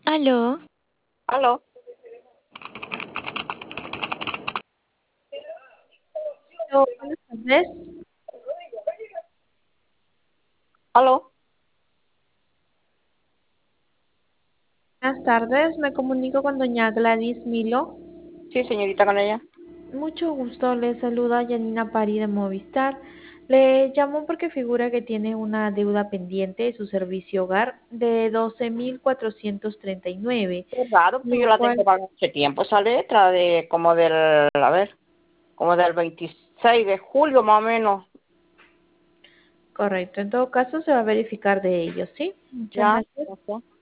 Aló, Aló, Buenas tardes. aló. Buenas tardes, me comunico con doña Gladys Milo. Sí, señorita, con ella. Mucho gusto, le saluda Janina Pari de Movistar. Le llamo porque figura que tiene una deuda pendiente de su servicio hogar de 12.439, Qué raro, pues yo lo la tengo cual, para mucho tiempo. Esa letra de como del, a ver, como del 26 de julio más o menos. correcto, en todo caso se va a verificar de ello, ¿sí? Muchas Ya, gracias. no sé.